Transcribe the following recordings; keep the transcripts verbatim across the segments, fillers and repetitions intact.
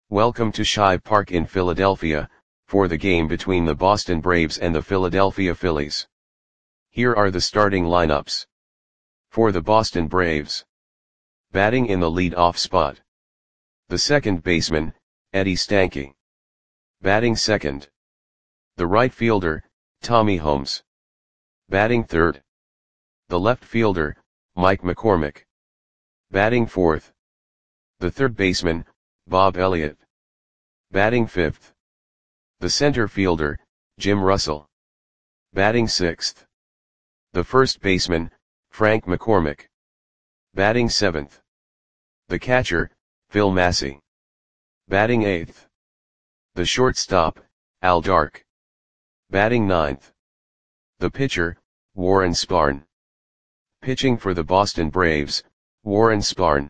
Welcome to Shive Park in Philadelphia, for the game between the Boston Braves and the Philadelphia Phillies. Here are the starting lineups. For the Boston Braves. Batting in the lead-off spot. The second baseman, Eddie Stanky. Batting second. The right fielder, Tommy Holmes. Batting third. The left fielder, Mike McCormick. Batting fourth. The third baseman, Bob Elliott. Batting fifth. The center fielder, Jim Russell. Batting sixth. The first baseman, Frank McCormick. Batting seventh. The catcher, Phil Massey. Batting eighth. The shortstop, Al Dark. Batting ninth. The pitcher, Warren Spahn. Pitching for the Boston Braves, Warren Spahn.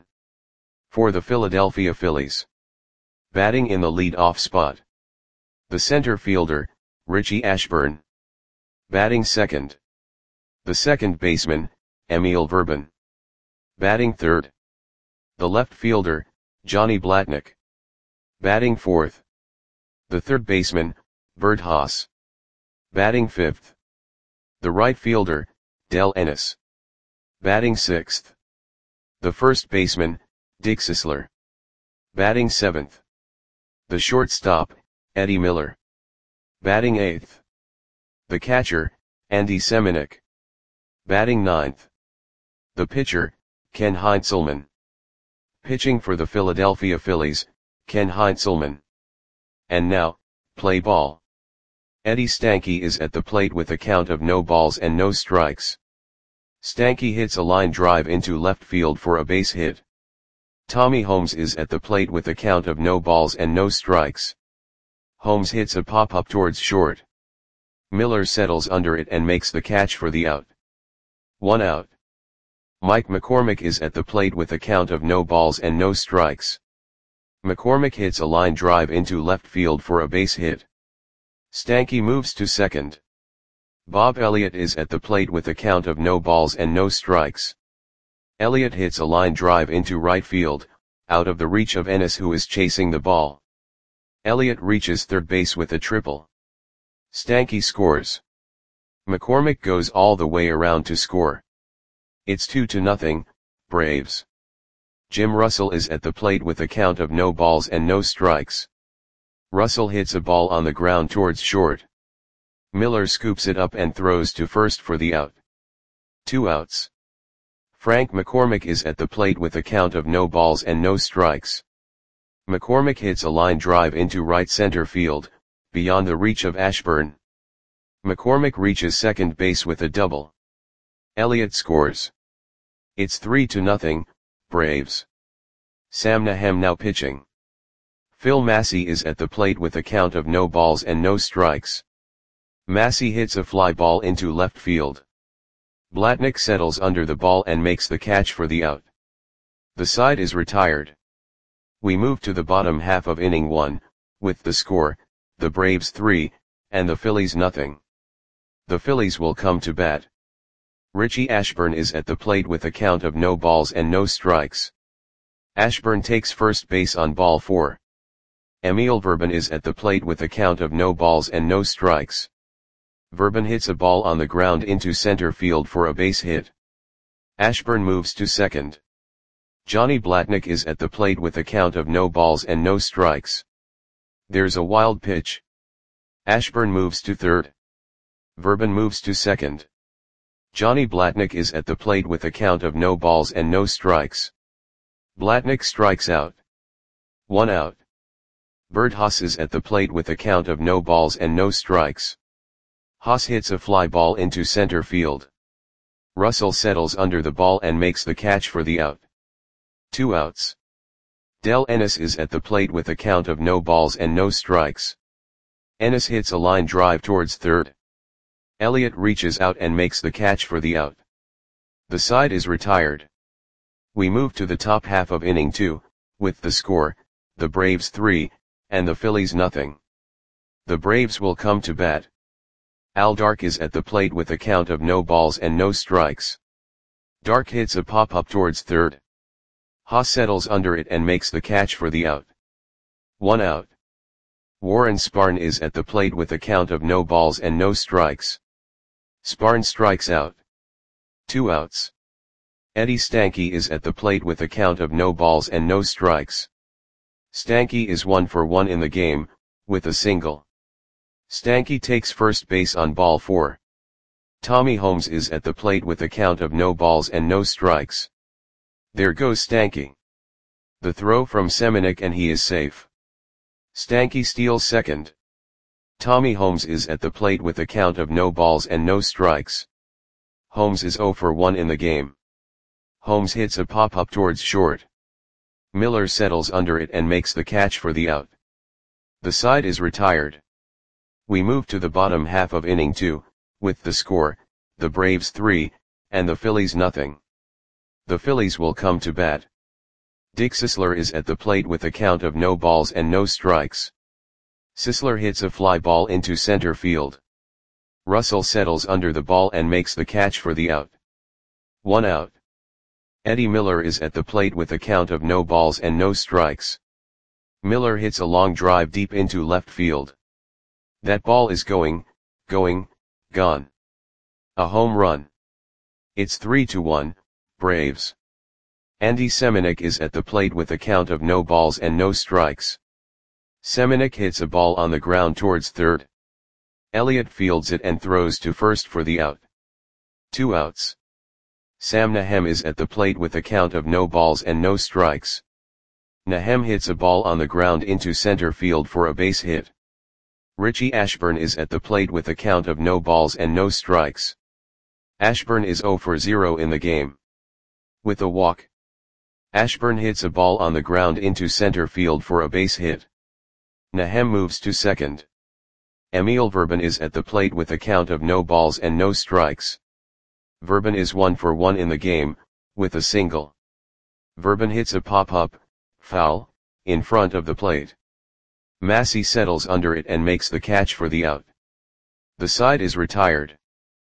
For the Philadelphia Phillies. Batting in the lead-off spot. The center fielder, Richie Ashburn. Batting second. The second baseman, Emil Verban. Batting third. The left fielder, Johnny Blatnick. Batting fourth. The third baseman, Bert Haas. Batting fifth. The right fielder, Del Ennis. Batting sixth. The first baseman, Dick Sisler. Batting seventh. The shortstop, Eddie Miller. Batting eighth. The catcher, Andy Semenuk. Batting ninth. The pitcher, Ken Heinzelman. Pitching for the Philadelphia Phillies, Ken Heinzelman. And now, play ball. Eddie Stanky is at the plate with a count of no balls and no strikes. Stanky hits a line drive into left field for a base hit. Tommy Holmes is at the plate with a count of no balls and no strikes. Holmes hits a pop-up towards short. Miller settles under it and makes the catch for the out. One out. Mike McCormick is at the plate with a count of no balls and no strikes. McCormick hits a line drive into left field for a base hit. Stanky moves to second. Bob Elliott is at the plate with a count of no balls and no strikes. Elliott hits a line drive into right field, out of the reach of Ennis, who is chasing the ball. Elliott reaches third base with a triple. Stanky scores. McCormick goes all the way around to score. It's two to nothing, Braves. Jim Russell is at the plate with a count of no balls and no strikes. Russell hits a ball on the ground towards short. Miller scoops it up and throws to first for the out. Two outs. Frank McCormick is at the plate with a count of no balls and no strikes. McCormick hits a line drive into right center field, beyond the reach of Ashburn. McCormick reaches second base with a double. Elliott scores. It's three to nothing, Braves. Sam Nahem now pitching. Phil Massey is at the plate with a count of no balls and no strikes. Massey hits a fly ball into left field. Blatnick settles under the ball and makes the catch for the out. The side is retired. We move to the bottom half of inning one, with the score, the Braves three, and the Phillies nothing. The Phillies will come to bat. Richie Ashburn is at the plate with a count of no balls and no strikes. Ashburn takes first base on ball four. Emil Verban is at the plate with a count of no balls and no strikes. Verban hits a ball on the ground into center field for a base hit. Ashburn moves to second. Johnny Blatnick is at the plate with a count of no balls and no strikes. There's a wild pitch. Ashburn moves to third. Verban moves to second. Johnny Blatnick is at the plate with a count of no balls and no strikes. Blatnick strikes out. One out. Bert Haas is at the plate with a count of no balls and no strikes. Haas hits a fly ball into center field. Russell settles under the ball and makes the catch for the out. Two outs. Del Ennis is at the plate with a count of no balls and no strikes. Ennis hits a line drive towards third. Elliott reaches out and makes the catch for the out. The side is retired. We move to the top half of inning two, with the score, the Braves three, and the Phillies nothing. The Braves will come to bat. Al Dark is at the plate with a count of no balls and no strikes. Dark hits a pop-up towards third. Haas settles under it and makes the catch for the out. One out. Warren Sparn is at the plate with a count of no balls and no strikes. Sparn strikes out. Two outs. Eddie Stanky is at the plate with a count of no balls and no strikes. Stanky is one for one in the game, with a single. Stanky takes first base on ball four. Tommy Holmes is at the plate with a count of no balls and no strikes. There goes Stanky. The throw from Semenuk and he is safe. Stanky steals second. Tommy Holmes is at the plate with a count of no balls and no strikes. Holmes is zero for one in the game. Holmes hits a pop-up towards short. Miller settles under it and makes the catch for the out. The side is retired. We move to the bottom half of inning two, with the score, the Braves three, and the Phillies nothing. The Phillies will come to bat. Dick Sisler is at the plate with a count of no balls and no strikes. Sisler hits a fly ball into center field. Russell settles under the ball and makes the catch for the out. One out. Eddie Miller is at the plate with a count of no balls and no strikes. Miller hits a long drive deep into left field. That ball is going, going, gone. A home run. It's three to one, Braves. Andy Semenuk is at the plate with a count of no balls and no strikes. Semenuk hits a ball on the ground towards third. Elliott fields it and throws to first for the out. Two outs. Sam Nahem is at the plate with a count of no balls and no strikes. Nahem hits a ball on the ground into center field for a base hit. Richie Ashburn is at the plate with a count of no balls and no strikes. Ashburn is zero for zero in the game. With a walk. Ashburn hits a ball on the ground into center field for a base hit. Nahem moves to second. Emil Verban is at the plate with a count of no balls and no strikes. Verban is one for one in the game, with a single. Verban hits a pop-up, foul, in front of the plate. Massey settles under it and makes the catch for the out. The side is retired.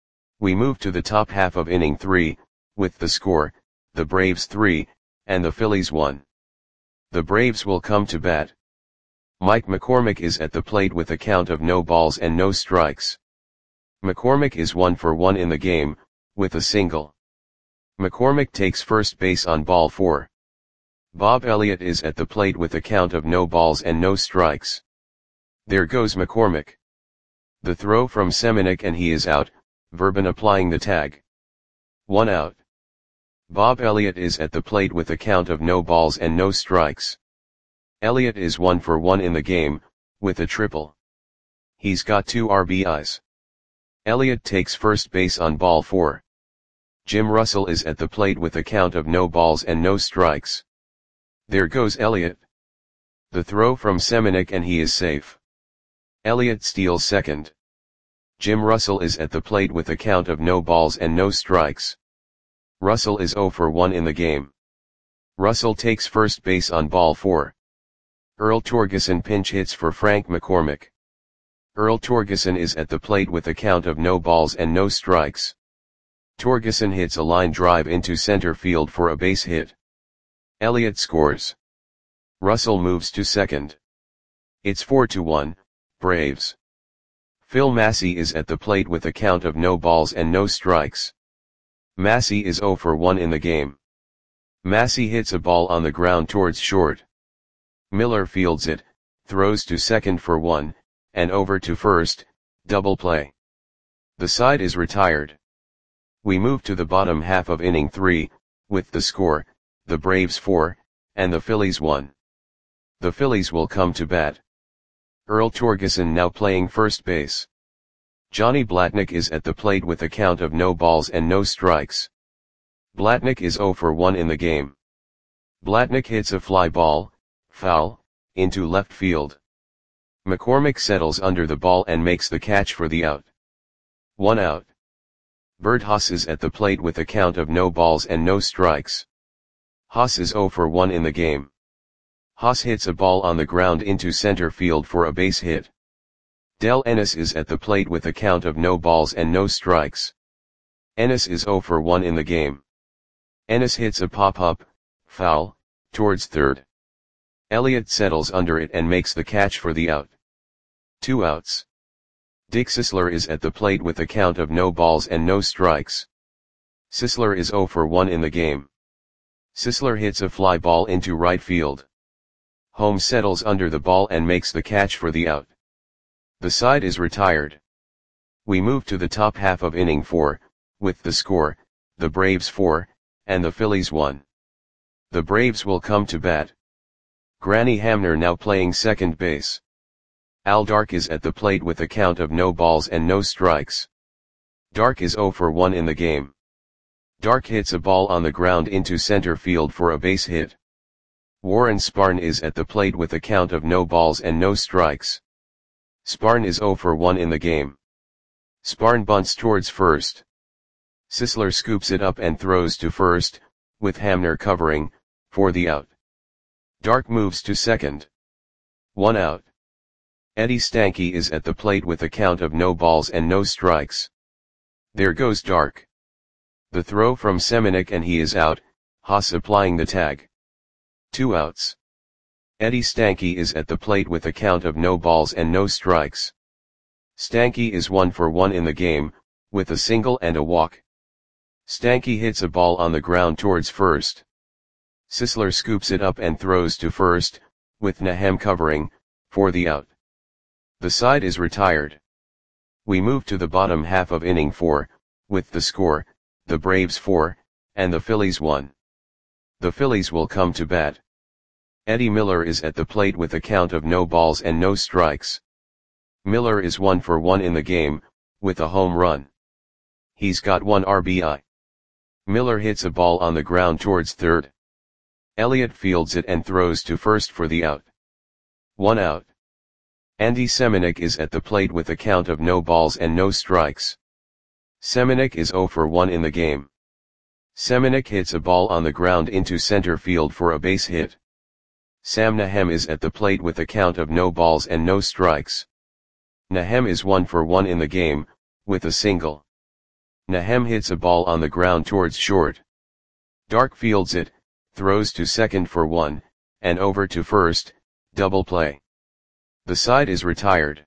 We move to the top half of inning three, with the score, the Braves three, and the Phillies one. The Braves will come to bat. Mike McCormick is at the plate with a count of no balls and no strikes. McCormick is one for one in the game, with a single. McCormick takes first base on ball four. Bob Elliott is at the plate with a count of no balls and no strikes. There goes McCormick. The throw from Semenuk and he is out, Verban applying the tag. One out. Bob Elliott is at the plate with a count of no balls and no strikes. Elliott is one for one in the game, with a triple. He's got two R B Is. Elliott takes first base on ball four. Jim Russell is at the plate with a count of no balls and no strikes. There goes Elliott. The throw from Semenuk and he is safe. Elliott steals second. Jim Russell is at the plate with a count of no balls and no strikes. Russell is zero for one in the game. Russell takes first base on ball four. Earl Torgeson pinch hits for Frank McCormick. Earl Torgeson is at the plate with a count of no balls and no strikes. Torgeson hits a line drive into center field for a base hit. Elliott scores. Russell moves to second. It's four to one, Braves. Phil Massey is at the plate with a count of no balls and no strikes. Massey is zero for one in the game. Massey hits a ball on the ground towards short. Miller fields it, throws to second for one, and over to first, double play. The side is retired. We move to the bottom half of inning three, with the score, the Braves four, and the Phillies one. The Phillies will come to bat. Earl Torgeson now playing first base. Johnny Blatnick is at the plate with a count of no balls and no strikes. Blatnick is zero for one in the game. Blatnick hits a fly ball, foul, into left field. McCormick settles under the ball and makes the catch for the out. One out. Bert Haas is at the plate with a count of no balls and no strikes. Haas is zero for one in the game. Haas hits a ball on the ground into center field for a base hit. Del Ennis is at the plate with a count of no balls and no strikes. Ennis is zero for one in the game. Ennis hits a pop-up, foul, towards third. Elliott settles under it and makes the catch for the out. Two outs. Dick Sisler is at the plate with a count of no balls and no strikes. Sisler is oh for one in the game. Sisler hits a fly ball into right field. Holmes settles under the ball and makes the catch for the out. The side is retired. We move to the top half of inning four, with the score, the Braves four, and the Phillies one. The Braves will come to bat. Granny Hamner now playing second base. Al Dark is at the plate with a count of no balls and no strikes. Dark is oh for one in the game. Dark hits a ball on the ground into center field for a base hit. Warren Sparn is at the plate with a count of no balls and no strikes. Sparn is oh for one in the game. Sparn bunts towards first. Sisler scoops it up and throws to first, with Hamner covering, for the out. Dark moves to second. One out. Eddie Stanky is at the plate with a count of no balls and no strikes. There goes Dark. The throw from Semenuk and he is out, Haas applying the tag. Two outs. Eddie Stanky is at the plate with a count of no balls and no strikes. Stanky is one for one in the game, with a single and a walk. Stanky hits a ball on the ground towards first. Sisler scoops it up and throws to first, with Nahem covering, for the out. The side is retired. We move to the bottom half of inning four, with the score, the Braves four, and the Phillies one. The Phillies will come to bat. Eddie Miller is at the plate with a count of no balls and no strikes. Miller is one for one in the game, with a home run. He's got one R B I. Miller hits a ball on the ground towards third. Elliott fields it and throws to first for the out. One out. Andy Semenuk is at the plate with a count of no balls and no strikes. Semenuk is oh for one in the game. Semenuk hits a ball on the ground into center field for a base hit. Sam Nahem is at the plate with a count of no balls and no strikes. Nahem is one for one in the game, with a single. Nahem hits a ball on the ground towards short. Dark fields it, throws to second for one, and over to first, double play. The side is retired.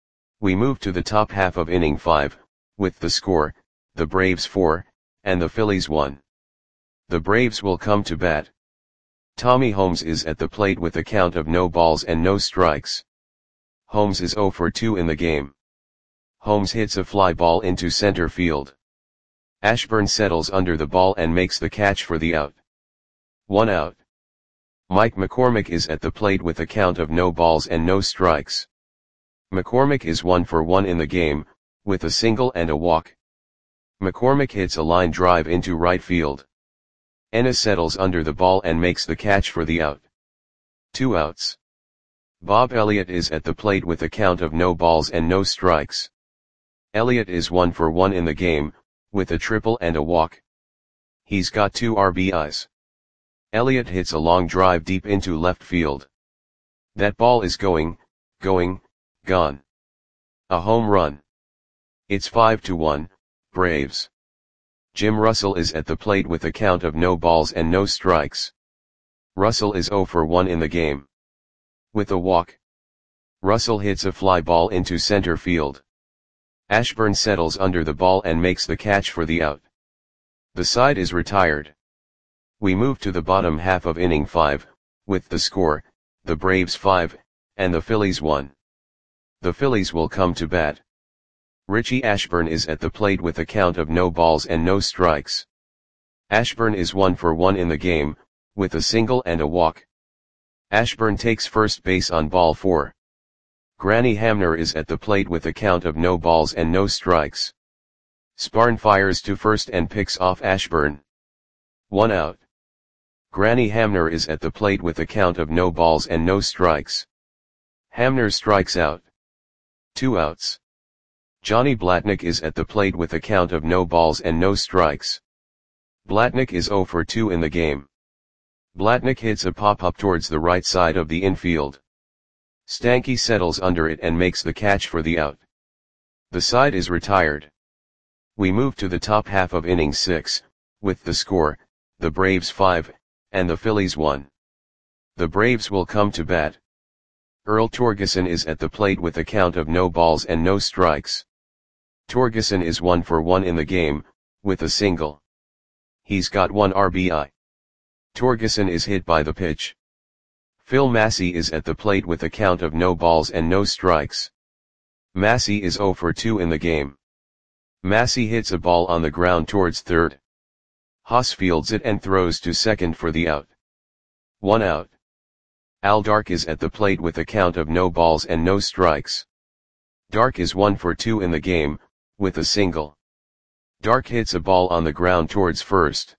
We move to the top half of inning five, with the score, the Braves four, and the Phillies one. The Braves will come to bat. Tommy Holmes is at the plate with a count of no balls and no strikes. Holmes is oh for two in the game. Holmes hits a fly ball into center field. Ashburn settles under the ball and makes the catch for the out. One out. Mike McCormick is at the plate with a count of no balls and no strikes. McCormick is one for one in the game, with a single and a walk. McCormick hits a line drive into right field. Ennis settles under the ball and makes the catch for the out. Two outs. Bob Elliott is at the plate with a count of no balls and no strikes. Elliott is one for one in the game, with a triple and a walk. He's got two R B Is. Elliott hits a long drive deep into left field. That ball is going, going, gone. A home run. It's five to one, Braves. Jim Russell is at the plate with a count of no balls and no strikes. Russell is oh for one in the game. With a walk. Russell hits a fly ball into center field. Ashburn settles under the ball and makes the catch for the out. The side is retired. We move to the bottom half of inning five, with the score, the Braves five, and the Phillies one. The Phillies will come to bat. Richie Ashburn is at the plate with a count of no balls and no strikes. Ashburn is one for one in the game, with a single and a walk. Ashburn takes first base on ball four. Granny Hamner is at the plate with a count of no balls and no strikes. Sparn fires to first and picks off Ashburn. One out. Granny Hamner is at the plate with a count of no balls and no strikes. Hamner strikes out. Two outs. Johnny Blatnick is at the plate with a count of no balls and no strikes. Blatnick is oh for two in the game. Blatnick hits a pop-up towards the right side of the infield. Stanky settles under it and makes the catch for the out. The side is retired. We move to the top half of inning six, with the score, the Braves five, and the Phillies one. The Braves will come to bat. Earl Torgeson is at the plate with a count of no balls and no strikes. Torgeson is one for one in the game, with a single. He's got one R B I. Torgeson is hit by the pitch. Phil Massey is at the plate with a count of no balls and no strikes. Massey is zero for two in the game. Massey hits a ball on the ground towards third. Haas fields it and throws to second for the out. One out. Al Dark is at the plate with a count of no balls and no strikes. Dark is one for two in the game, with a single. Dark hits a ball on the ground towards first.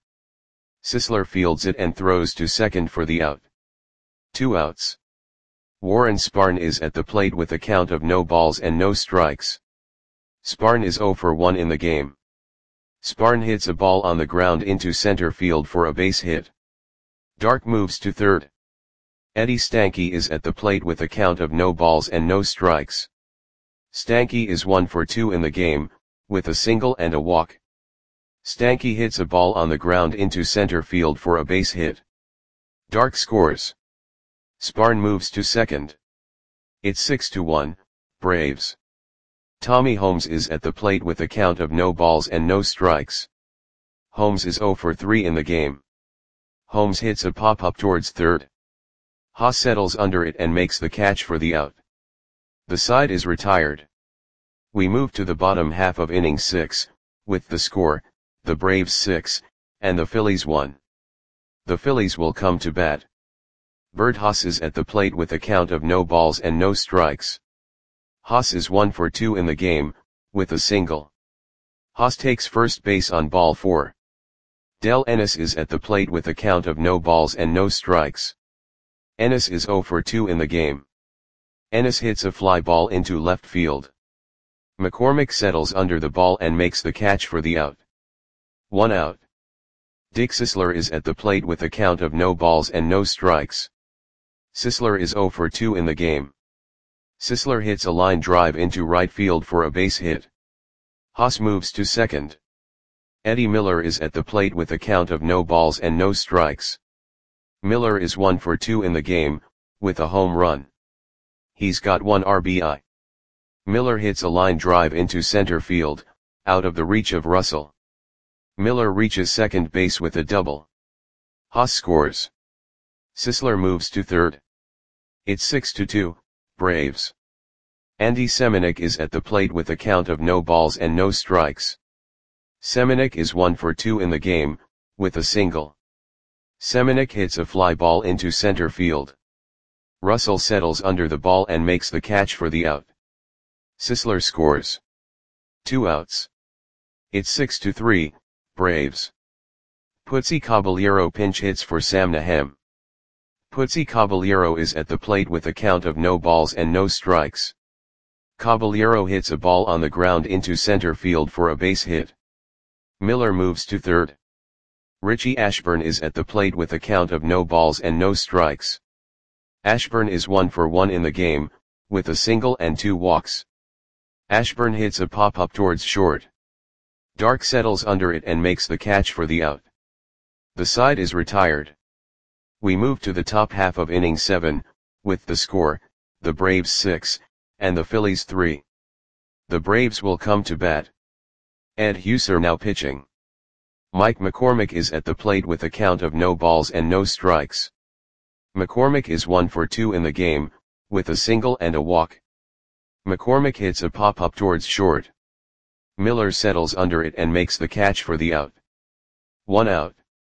Sisler fields it and throws to second for the out. Two outs. Warren Spahn is at the plate with a count of no balls and no strikes. Spahn is zero for one in the game. Spahn hits a ball on the ground into center field for a base hit. Dark moves to third. Eddie Stanky is at the plate with a count of no balls and no strikes. Stanky is one for two in the game, with a single and a walk. Stanky hits a ball on the ground into center field for a base hit. Dark scores. Spahn moves to second. It's six to one, Braves. Tommy Holmes is at the plate with a count of no balls and no strikes. Holmes is zero for three in the game. Holmes hits a pop-up towards third. Haas settles under it and makes the catch for the out. The side is retired. We move to the bottom half of inning six, with the score, the Braves six, and the Phillies one. The Phillies will come to bat. Bert Haas is at the plate with a count of no balls and no strikes. Haas is one for two in the game, with a single. Haas takes first base on ball four. Del Ennis is at the plate with a count of no balls and no strikes. Ennis is zero for two in the game. Ennis hits a fly ball into left field. McCormick settles under the ball and makes the catch for the out. One out. Dick Sisler is at the plate with a count of no balls and no strikes. Sisler is zero for two in the game. Sisler hits a line drive into right field for a base hit. Haas moves to second. Eddie Miller is at the plate with a count of no balls and no strikes. Miller is one for two in the game, with a home run. He's got one R B I. Miller hits a line drive into center field, out of the reach of Russell. Miller reaches second base with a double. Haas scores. Sisler moves to third. It's six to two, Braves. Andy Semenuk is at the plate with a count of no balls and no strikes. Semenuk is one for two in the game, with a single. Semenuk hits a fly ball into center field. Russell settles under the ball and makes the catch for the out. Sisler scores. Two outs. It's six to three, Braves. Putzi Caballero pinch hits for Sam Nahem. Putzi Caballero is at the plate with a count of no balls and no strikes. Caballero hits a ball on the ground into center field for a base hit. Miller moves to third. Richie Ashburn is at the plate with a count of no balls and no strikes. Ashburn is one for one in the game, with a single and two walks. Ashburn hits a pop-up towards short. Dark settles under it and makes the catch for the out. The side is retired. We move to the top half of inning seven, with the score, the Braves six, and the Phillies three. The Braves will come to bat. Ed Husser now pitching. Mike McCormick is at the plate with a count of no balls and no strikes. McCormick is one for two in the game, with a single and a walk. McCormick hits a pop-up towards short. Miller settles under it and makes the catch for the out. One out.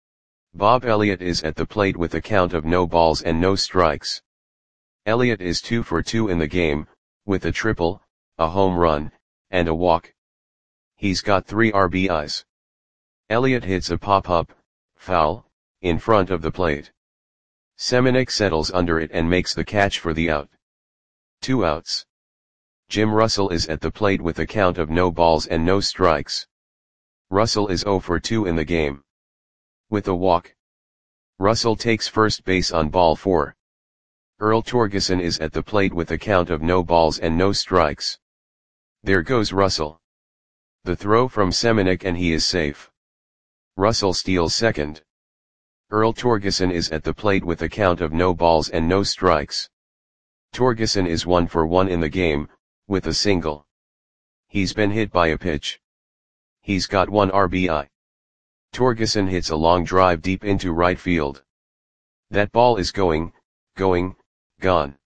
Bob Elliott is at the plate with a count of no balls and no strikes. Elliott is two for two in the game, with a triple, a home run, and a walk. He's got three R B Is. Elliott hits a pop-up, foul, in front of the plate. Semenuk settles under it and makes the catch for the out. Two outs. Jim Russell is at the plate with a count of no balls and no strikes. Russell is zero for two in the game. With a walk. Russell takes first base on ball four. Earl Torgeson is at the plate with a count of no balls and no strikes. There goes Russell. The throw from Semenuk and he is safe. Russell steals second. Earl Torgeson is at the plate with a count of no balls and no strikes. Torgeson is one for one in the game, with a single. He's been hit by a pitch. He's got one R B I. Torgeson hits a long drive deep into right field. That ball is going, going, gone.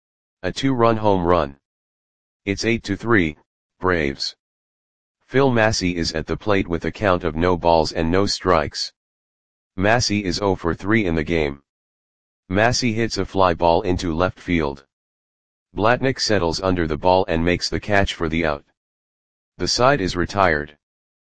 A two-run home run. It's eight to three, Braves. Phil Massey is at the plate with a count of no balls and no strikes. Massey is zero for three in the game. Massey hits a fly ball into left field. Blatnick settles under the ball and makes the catch for the out. The side is retired.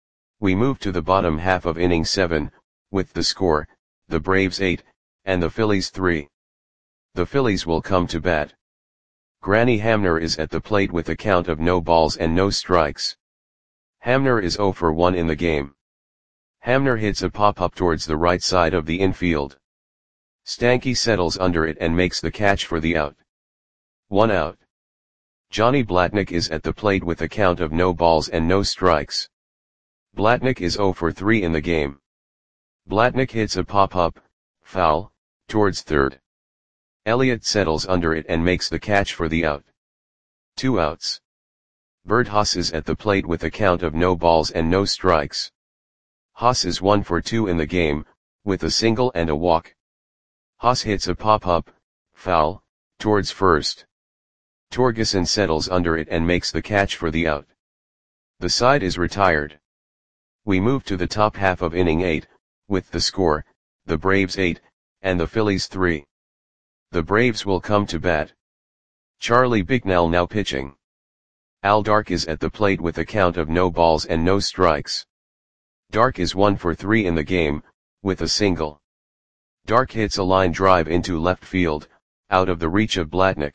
We move to the bottom half of inning seven, with the score, the Braves eight, and the Phillies three. The Phillies will come to bat. Granny Hamner is at the plate with a count of no balls and no strikes. Hamner is zero for one in the game. Hamner hits a pop-up towards the right side of the infield. Stanky settles under it and makes the catch for the out. One out. Johnny Blatnick is at the plate with a count of no balls and no strikes. Blatnick is zero for three in the game. Blatnick hits a pop-up, foul, towards third. Elliott settles under it and makes the catch for the out. Two outs. Bert Haas is at the plate with a count of no balls and no strikes. Haas is one for two in the game, with a single and a walk. Haas hits a pop-up, foul, towards first. Torgeson settles under it and makes the catch for the out. The side is retired. We move to the top half of inning eight, with the score, the Braves eight, and the Phillies three. The Braves will come to bat. Charlie Bicknell now pitching. Al Dark is at the plate with a count of no balls and no strikes. Dark is one for three in the game, with a single. Dark hits a line drive into left field, out of the reach of Blatnick.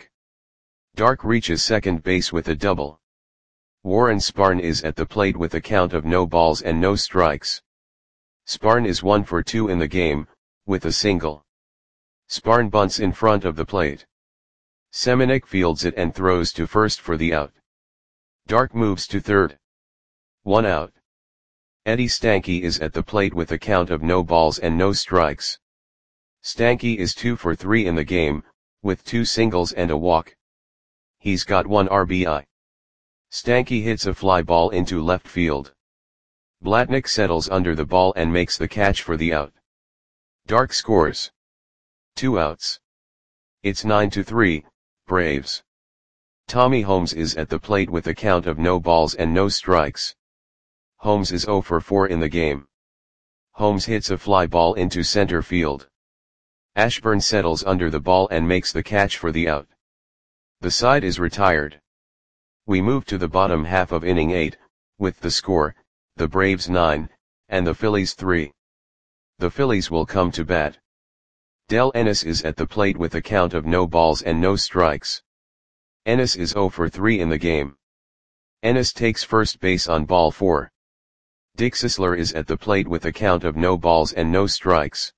Dark reaches second base with a double. Warren Spahn is at the plate with a count of no balls and no strikes. Spahn is one for two in the game, with a single. Spahn bunts in front of the plate. Semenuk fields it and throws to first for the out. Dark moves to third. One out. Eddie Stanky is at the plate with a count of no balls and no strikes. Stanky is two for three in the game, with two singles and a walk. He's got one R B I. Stanky hits a fly ball into left field. Blatnick settles under the ball and makes the catch for the out. Dark scores. Two outs. It's nine to three, Braves. Tommy Holmes is at the plate with a count of no balls and no strikes. Holmes is zero for four in the game. Holmes hits a fly ball into center field. Ashburn settles under the ball and makes the catch for the out. The side is retired. We move to the bottom half of inning eight, with the score, the Braves nine, and the Phillies three. The Phillies will come to bat. Del Ennis is at the plate with a count of no balls and no strikes. Ennis is zero for three in the game. Ennis takes first base on ball four. Dick Sisler is at the plate with a count of no balls and no strikes.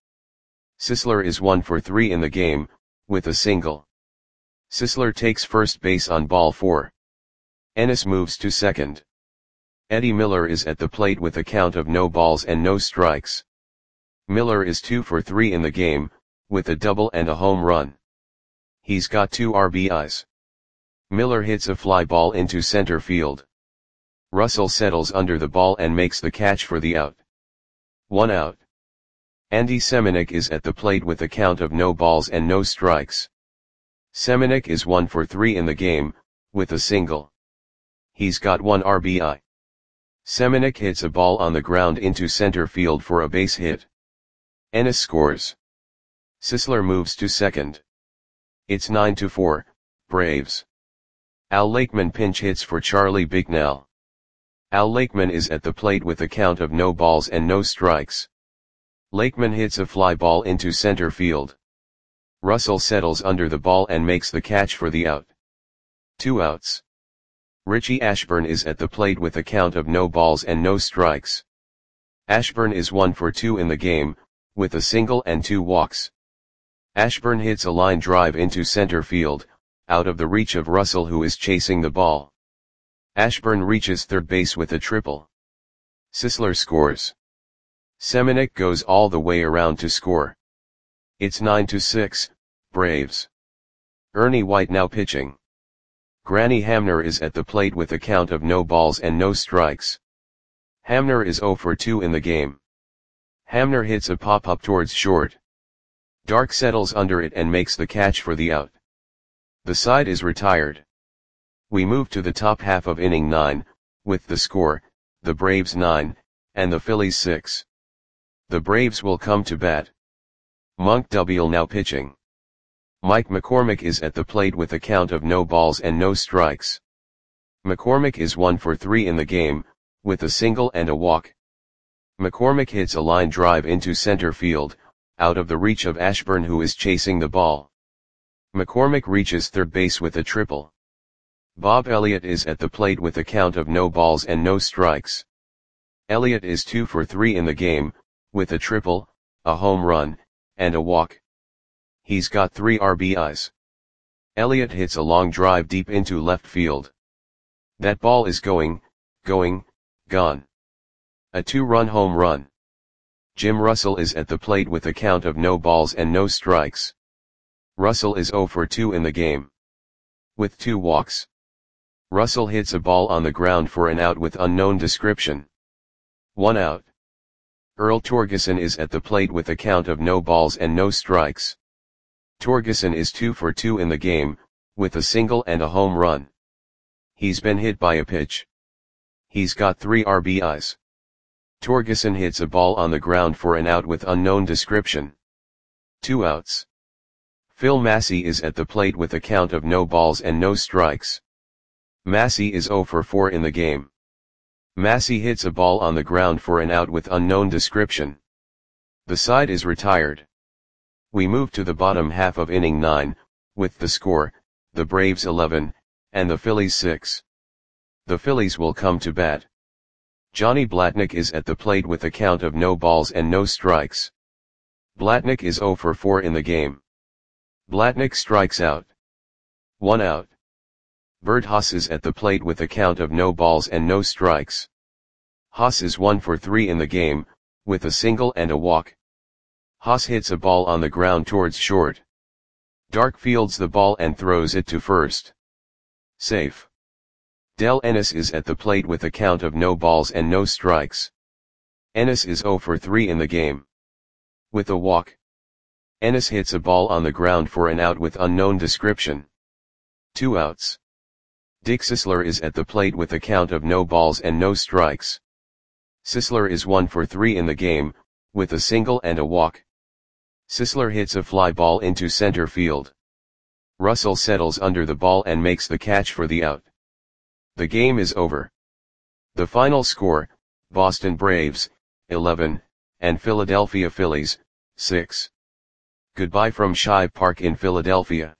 Sisler is one for three in the game, with a single. Sisler takes first base on ball four. Ennis moves to second. Eddie Miller is at the plate with a count of no balls and no strikes. Miller is two for three in the game, with a double and a home run. He's got two R B Is. Miller hits a fly ball into center field. Russell settles under the ball and makes the catch for the out. One out. Andy Semenuk is at the plate with a count of no balls and no strikes. Semenuk is one for three in the game, with a single. He's got one R B I. Semenuk hits a ball on the ground into center field for a base hit. Ennis scores. Sisler moves to second. It's nine to four, Braves. Al Lakeman pinch hits for Charlie Bicknell. Al Lakeman is at the plate with a count of no balls and no strikes. Lakeman hits a fly ball into center field. Russell settles under the ball and makes the catch for the out. Two outs. Richie Ashburn is at the plate with a count of no balls and no strikes. Ashburn is one for two in the game, with a single and two walks. Ashburn hits a line drive into center field, out of the reach of Russell who is chasing the ball. Ashburn reaches third base with a triple. Sisler scores. Semenuk goes all the way around to score. It's nine to six, Braves. Ernie White now pitching. Granny Hamner is at the plate with a count of no balls and no strikes. Hamner is oh for two in the game. Hamner hits a pop-up towards short. Dark settles under it and makes the catch for the out. The side is retired. We move to the top half of inning nine, with the score, the Braves nine, and the Phillies six. The Braves will come to bat. Monk Dubiel now pitching. Mike McCormick is at the plate with a count of no balls and no strikes. McCormick is one for three in the game, with a single and a walk. McCormick hits a line drive into center field, out of the reach of Ashburn, who is chasing the ball. McCormick reaches third base with a triple. Bob Elliott is at the plate with a count of no balls and no strikes. Elliott is two for three in the game, with a triple, a home run, and a walk. He's got three R B Is. Elliott hits a long drive deep into left field. That ball is going, going, gone. A two-run home run. Jim Russell is at the plate with a count of no balls and no strikes. Russell is oh for two in the game, with two walks. Russell hits a ball on the ground for an out with unknown description. One out. Earl Torgeson is at the plate with a count of no balls and no strikes. Torgeson is two for two in the game, with a single and a home run. He's been hit by a pitch. He's got three R B Is. Torgeson hits a ball on the ground for an out with unknown description. Two outs. Phil Massey is at the plate with a count of no balls and no strikes. Massey is oh for four in the game. Massey hits a ball on the ground for an out with unknown description. The side is retired. We move to the bottom half of inning nine, with the score, the Braves eleven, and the Phillies six. The Phillies will come to bat. Johnny Blatnick is at the plate with a count of no balls and no strikes. Blatnick is oh for four in the game. Blatnick strikes out. One out. Bert Haas is at the plate with a count of no balls and no strikes. Haas is one for three in the game, with a single and a walk. Haas hits a ball on the ground towards short. Dark fields the ball and throws it to first. Safe. Del Ennis is at the plate with a count of no balls and no strikes. Ennis is oh for three in the game, with a walk. Ennis hits a ball on the ground for an out with unknown description. Two outs. Dick Sisler is at the plate with a count of no balls and no strikes. Sisler is one for three in the game, with a single and a walk. Sisler hits a fly ball into center field. Russell settles under the ball and makes the catch for the out. The game is over. The final score, Boston Braves, eleven, and Philadelphia Phillies, six. Goodbye from Shive Park in Philadelphia.